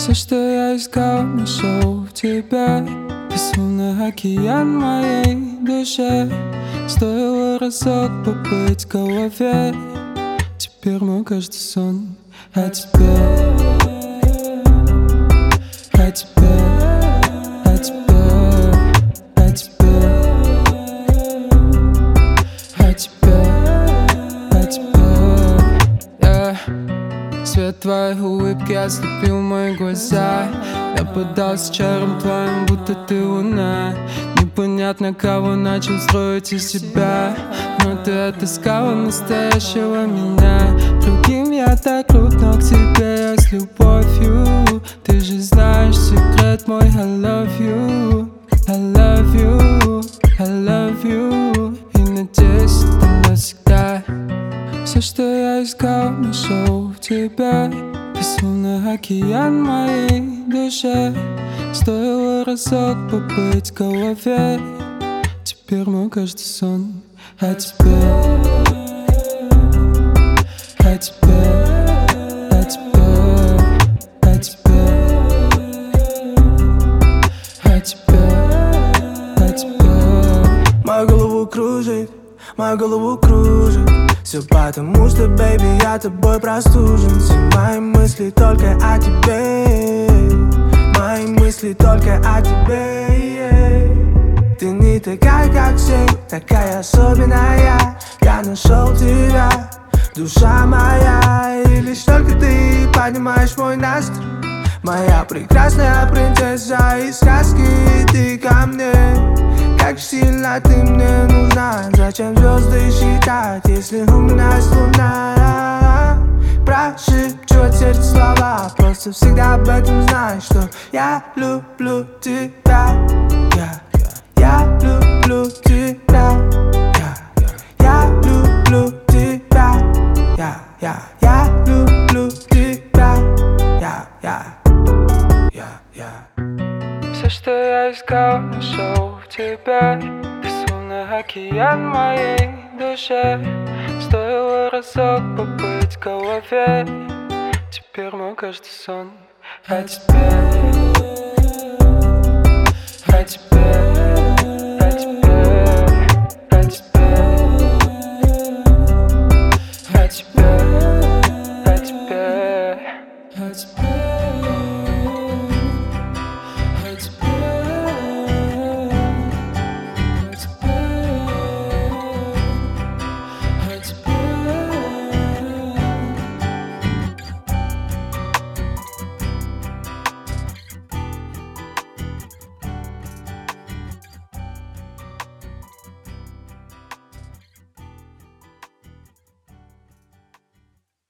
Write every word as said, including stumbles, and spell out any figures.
Все, что я искал, нашел в тебе. Ты словно океан моей душе. Стоило разок побыть в голове. Теперь мой каждый сон о тебе, о тебе, о тебе, о тебе, о тебе, о тебе, yeah. Свет твоей улыбки ослепил мои глаза. Я поддался чарам твоим, будто ты луна. Непонятно, кого начал строить из себя, но ты отыскала настоящего меня. Другим я так крут, но к тебе я с любовью. Ты же знаешь секрет мой. I love you, I love you, I love you. И надеюсь, это навсегда. Все, что я искал, нашел в тебе. Ты словно океан моей душе. Стоило разок побыть в голове. Теперь мой каждый сон о тебе, о тебе, о тебе, о тебе, о тебе, о тебе. Мою голову кружит, мою голову кружит. Все потому что, baby, я тобой простужен. Все мои мысли только о тебе. Мои мысли только о тебе, yeah. Ты не такая, как все, такая особенная. Я нашел тебя, душа моя. И лишь только ты поднимаешь мой настрой. Моя прекрасная принцесса из сказки. Ты ко мне, как сильно ты мне нужна. Зачем звезды считать, если у меня есть луна? Прошепчет сердце слова, просто всегда об этом знай, что я люблю тебя. Я, я люблю тебя. Я, я люблю тебя. Я, я, я люблю тебя. Я, я, я, я. Все, что я искал, нашел в тебе. Ты словно океан моей душе. Стоило разок побыть в голове. Теперь мой каждый сон о тебе, о тебе.